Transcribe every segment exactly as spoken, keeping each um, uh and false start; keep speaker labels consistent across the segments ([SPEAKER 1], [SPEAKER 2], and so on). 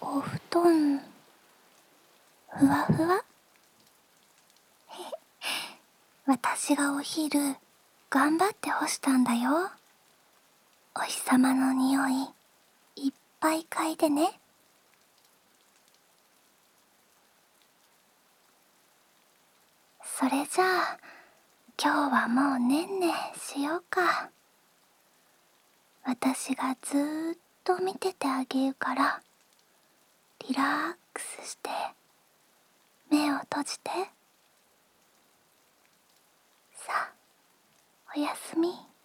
[SPEAKER 1] お布団ふわふわ私がお昼頑張って干したんだよ。お日様の匂いいっぱい嗅いでね。それじゃあ今日はもうねんねしようか。私がずーっと見ててあげるからリラックスして目を閉じて。さあおやすみ。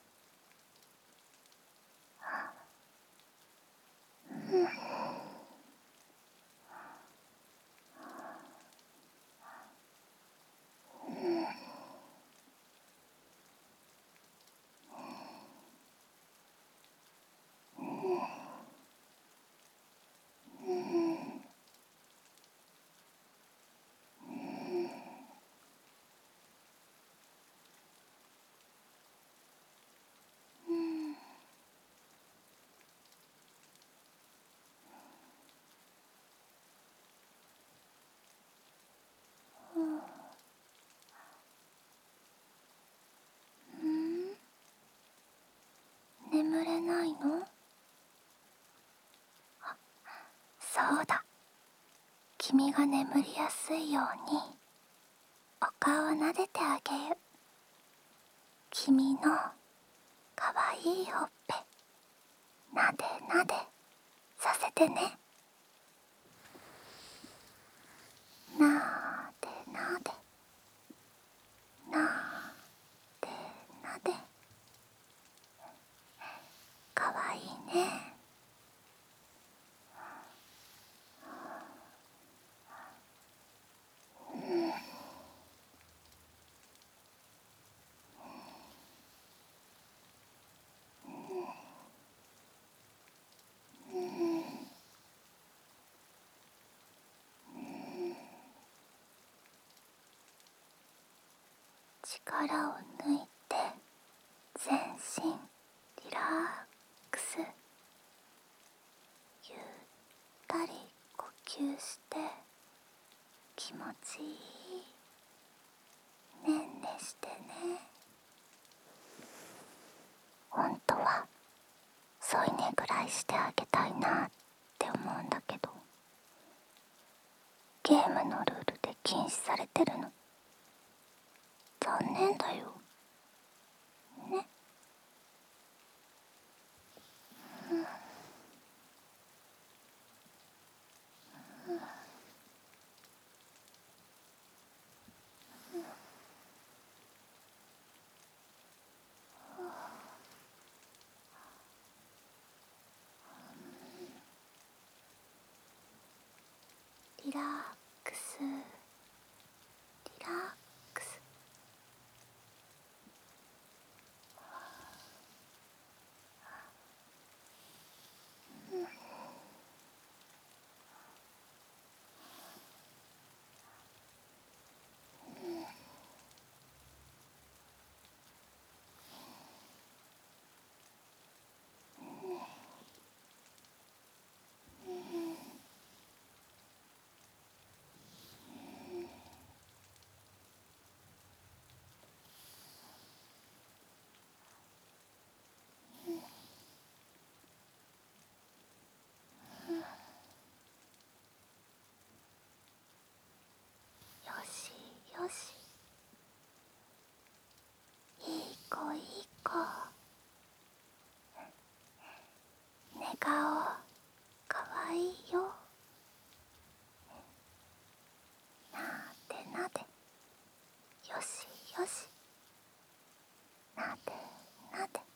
[SPEAKER 1] 眠れないの？あ、そうだ。君が眠りやすいようにお顔を撫でてあげる。君のかわいいほっぺなでなでさせてね。なでなでなでなで。かわいいね。力を抜いて全身リラックス。ゆったり呼吸して気持ちいいねんねしてね。本当は添い寝ぐらいしてあげたいなって思うんだけど、ゲームのルールで禁止されてるの。残念だよね。リラックスリラックス。よしよし、いい子いい子。寝顔かわいいよ。なでなで、よしよし、なでなで。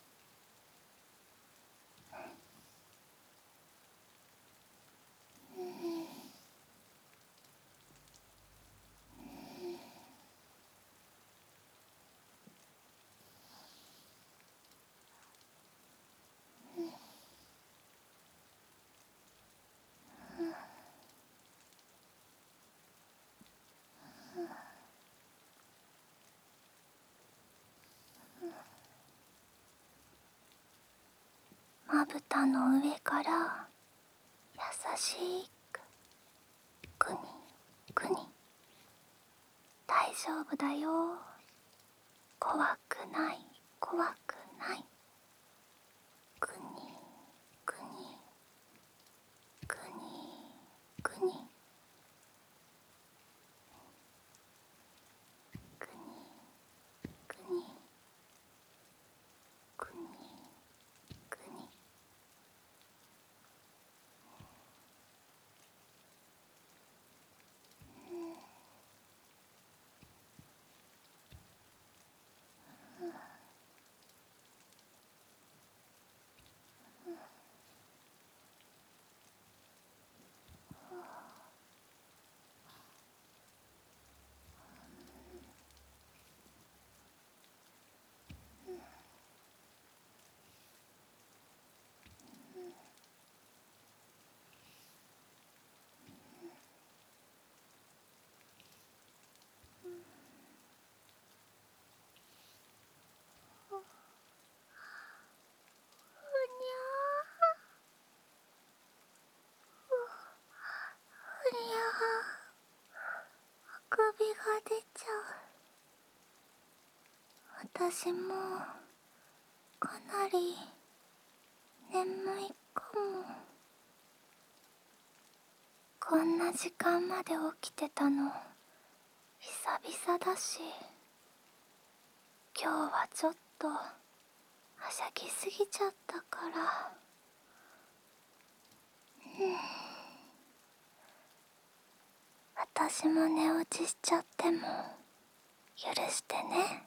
[SPEAKER 1] まぶたの上から優しくくにくに。大丈夫だよ。怖くない、怖くない。くにくにくにくにくにくにくにくに。にゃー。うりゃー。あくびが出ちゃう。私もかなり眠いかも。こんな時間まで起きてたの久々だし、今日はちょっとはしゃぎすぎちゃったから。私も寝落ちしちゃっても許してね。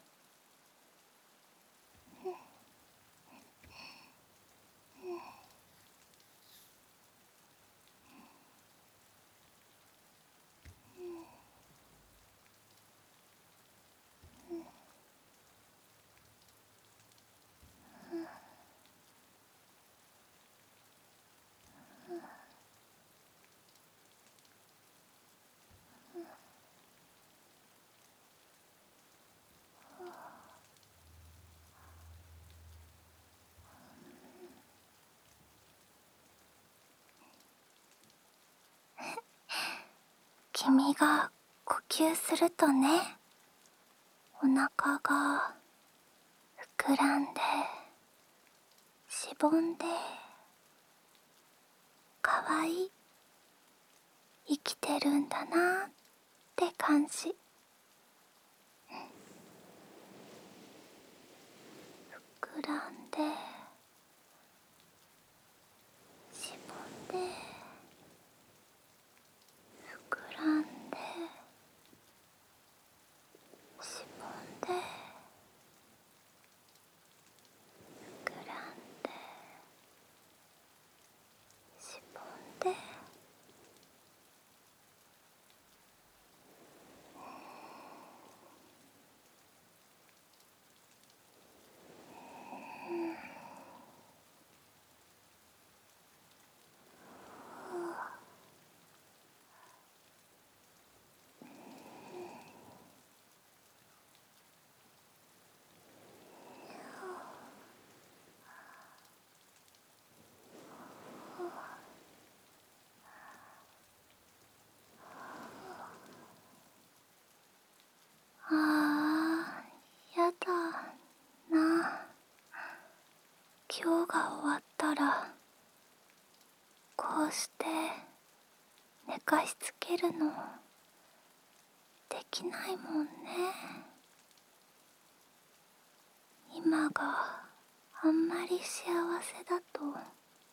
[SPEAKER 1] 君が呼吸するとね、お腹が膨らんでしぼんで、かわいい、生きてるんだなって感じ。膨らんでしぼんで膨らんでしぼんで膨らんでしぼんで。あー、やだな。今日が終わったらこうして寝かしつけるのできないもんね。今があんまり幸せだと明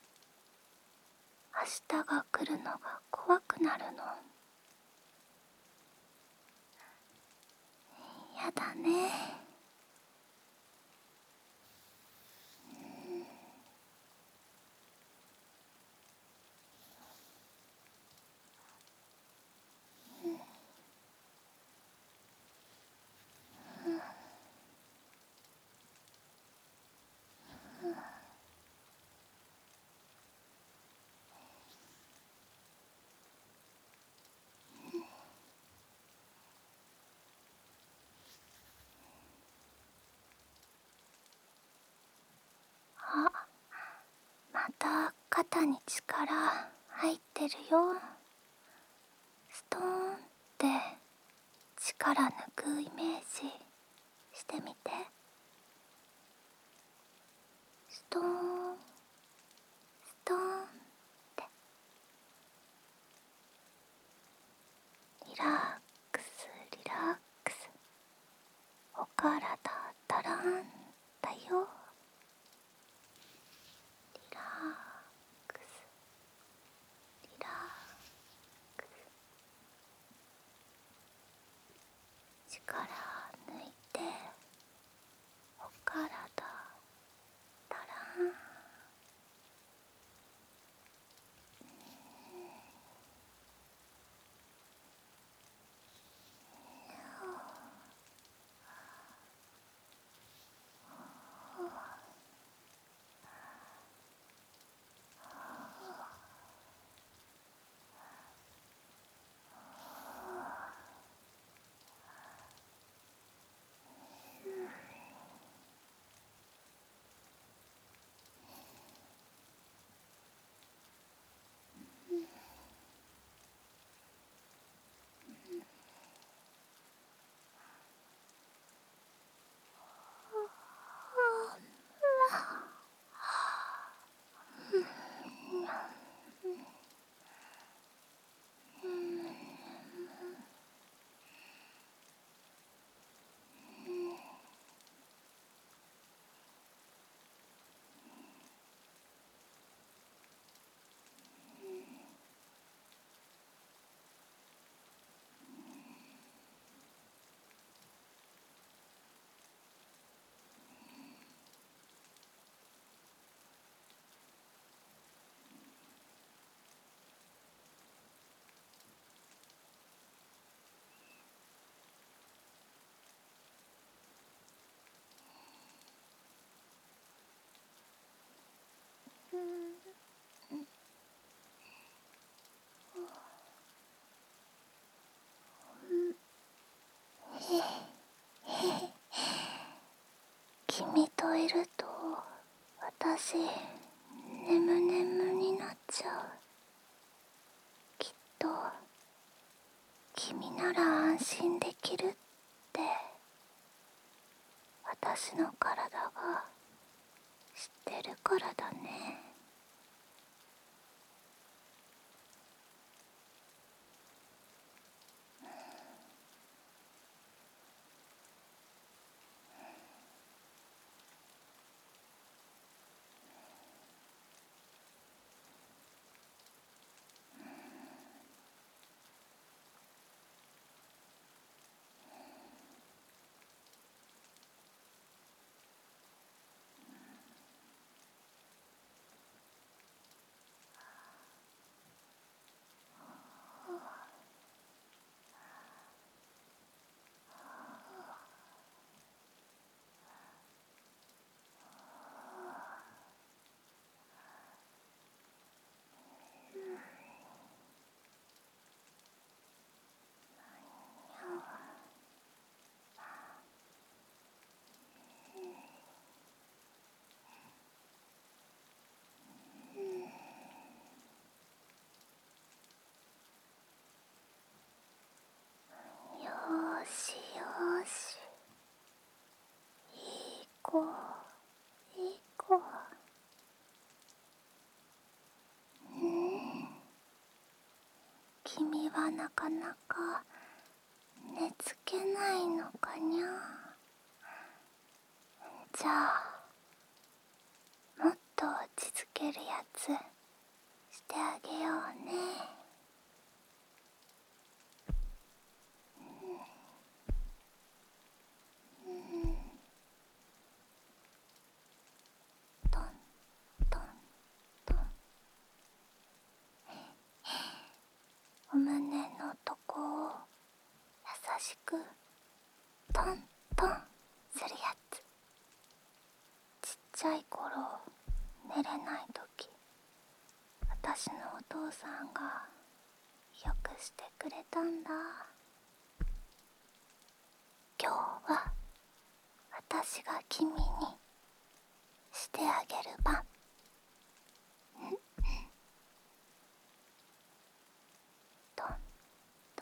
[SPEAKER 1] 日が来るのが怖くなるの。やだね。あ、また肩に力入ってるよ。 ストーンって力抜くイメージしてみて。ストーンストーンって。リラックスリラックス、お体たらんだよ。リラックスリラックス、力抜いてお体たらん。君といると私眠眠になっちゃう。きっと君なら安心できるって私の体が知ってるからだね。よーしよーし、いい子いい子。うん君はなかなか寝つけないのかにゃ。じゃあもっと落ち着けるやつしてあげようね。トントントン、お胸のとこを優しくトントンするやつ。ちっちゃい頃寝れない時、私のお父さんがよくしてくれたんだ。今日は私が君にしてあげる番。トント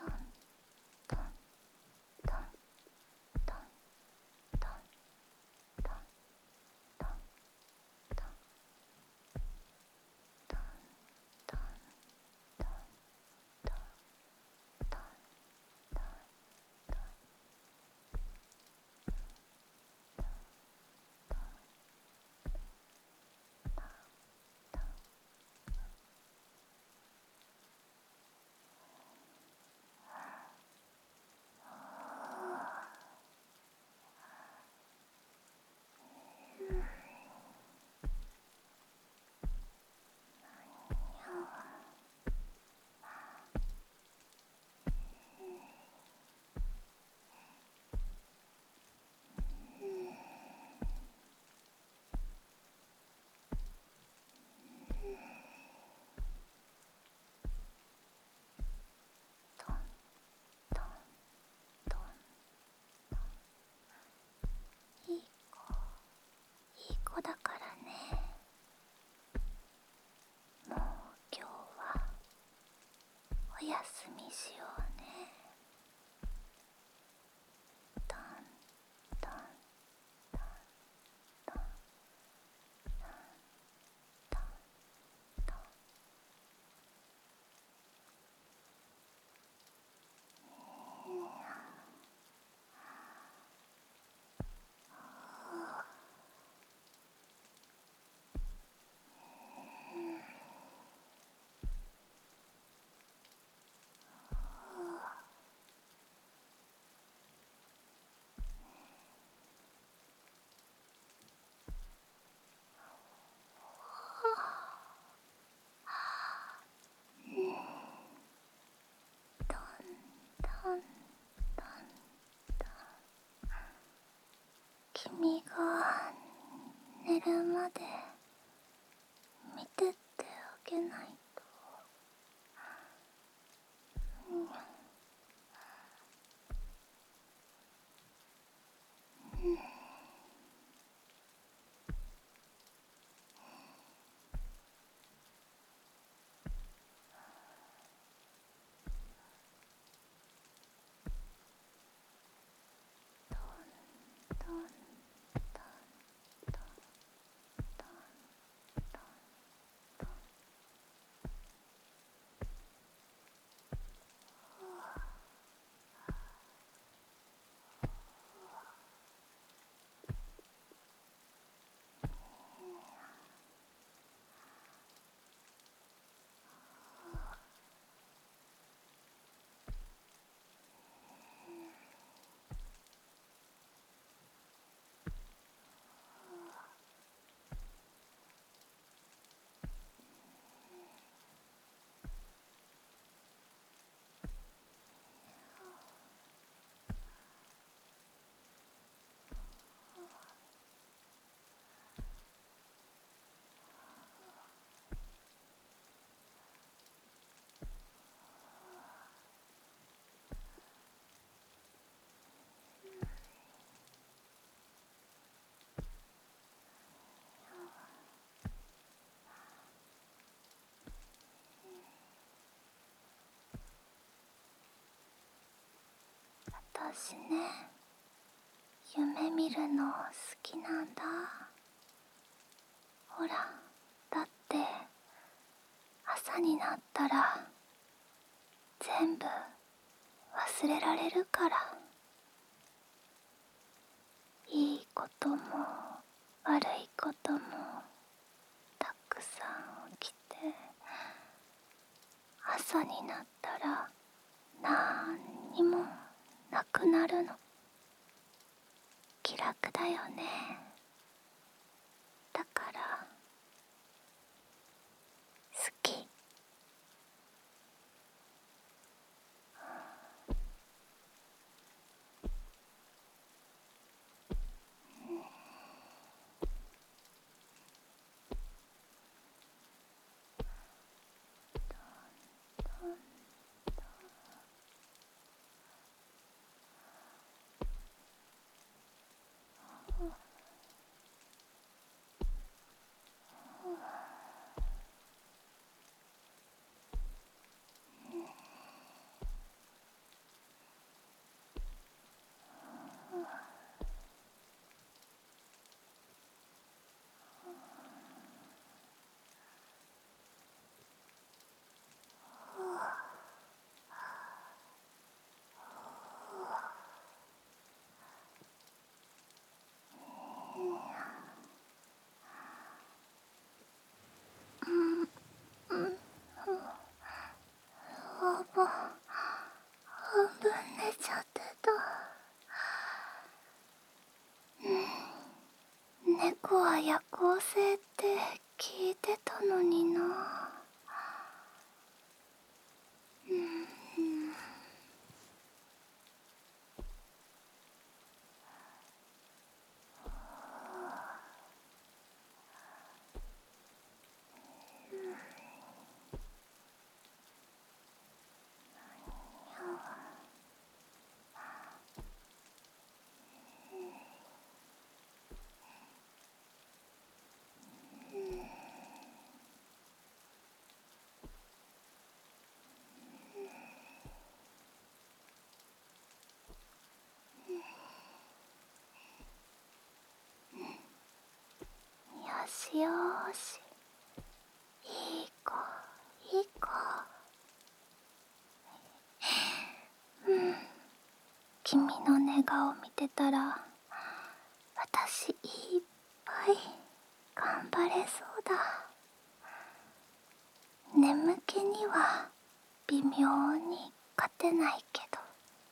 [SPEAKER 1] みしようね。トントントントントントントン。トントントントン。君が寝るまで見てってあげないと。うんトントントントントントントン。私ね、夢見るの好きなんだ。ほら、だって朝になったら全部忘れられるから。いいことも悪いこともたくさん起きて、朝になったらなんにもなくなるの。気楽だよね。だから好き。ほぼ半分寝ちゃってた。猫は夜行性って聞いてたのにな。うんし、いい子いい子。うん、君の寝顔見てたら私いっぱい頑張れそうだ。眠気には微妙に勝てないけど、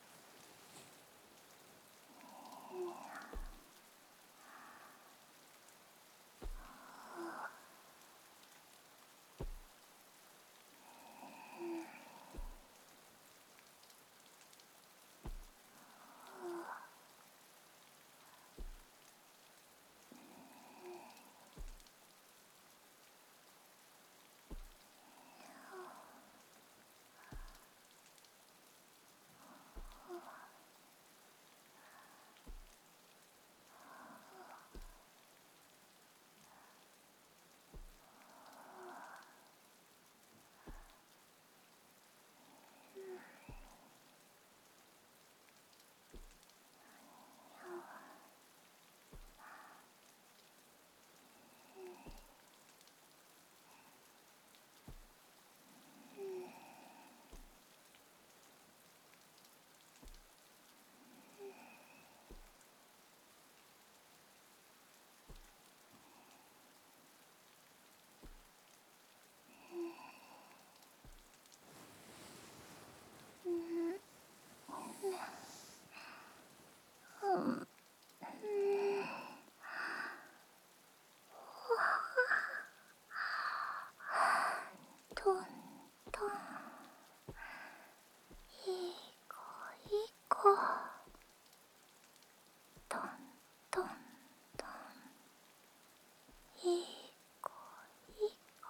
[SPEAKER 1] トントン、いい子いい子。トントントン、いい子いい子。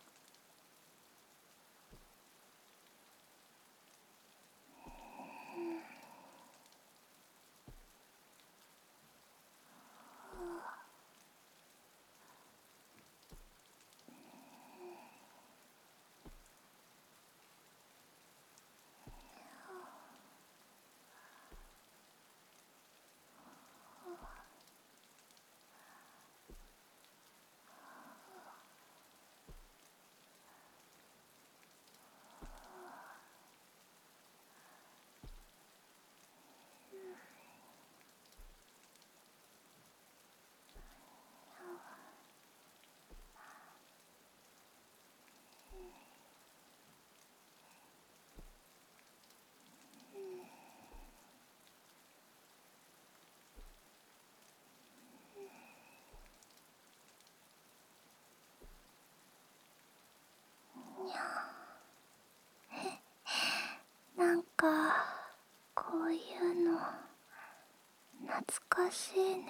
[SPEAKER 1] なんかこういうの懐かしいね。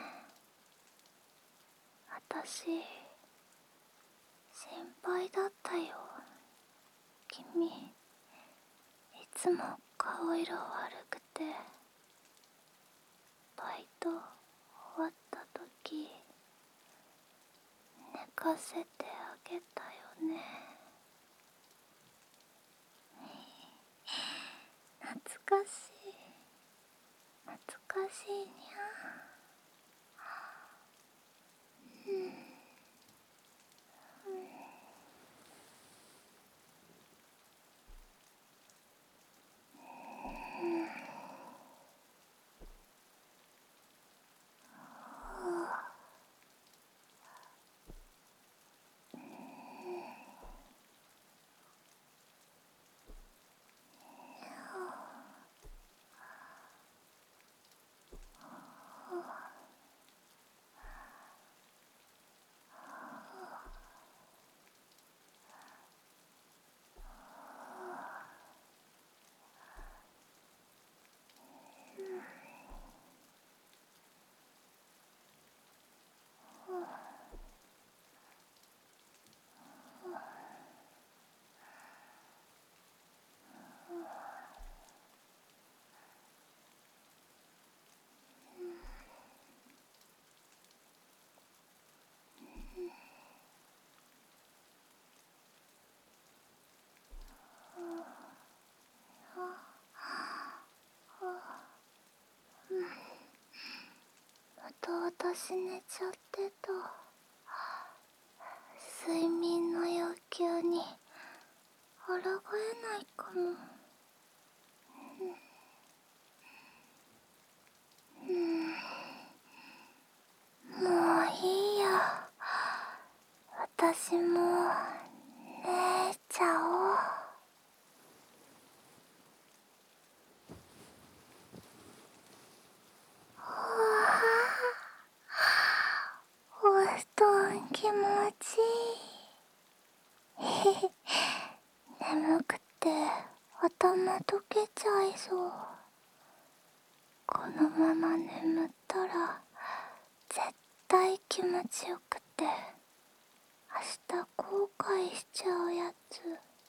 [SPEAKER 1] 私心配だったよ。君いつも顔色悪くて、バイト終わった時寝かせてあげたよね。懐かしい懐かしいにゃ。また私寝ちゃってた。 睡眠の要求に抗えないかも。うん、もういいや。私も寝ちゃおう。お布団気持ちいい。眠くて頭溶けちゃいそう。このまま眠ったら絶対気持ちよくて明日後悔しちゃうやつ。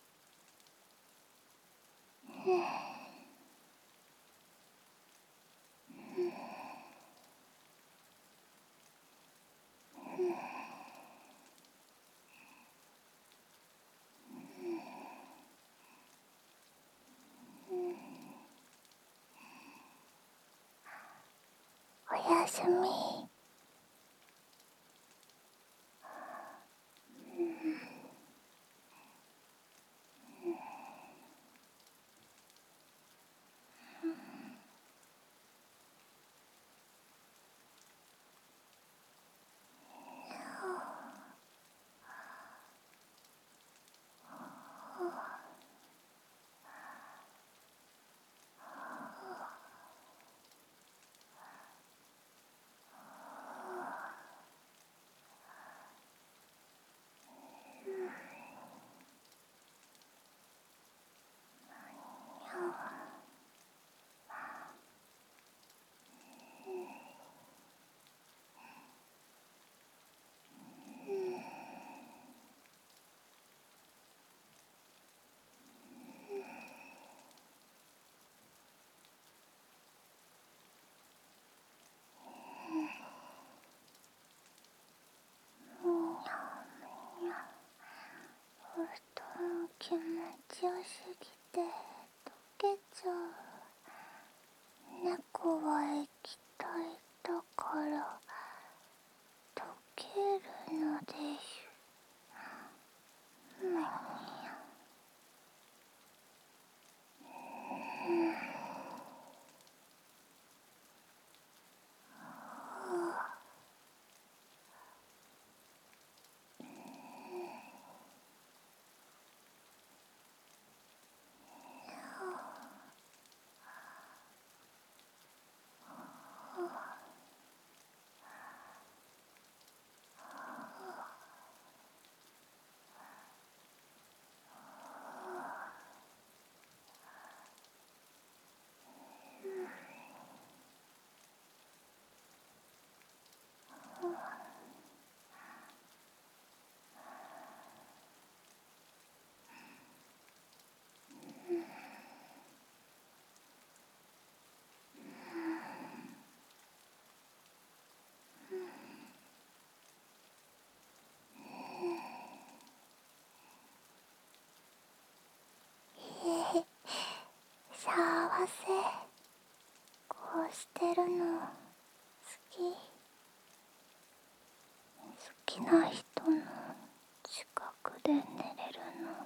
[SPEAKER 1] おやすみ。お布団気持ちよすぎて溶けちゃう。猫は液体だから溶けるのでしゅ。幸せ。こうしてるの好き。好きな人の近くで寝れるの。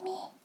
[SPEAKER 1] み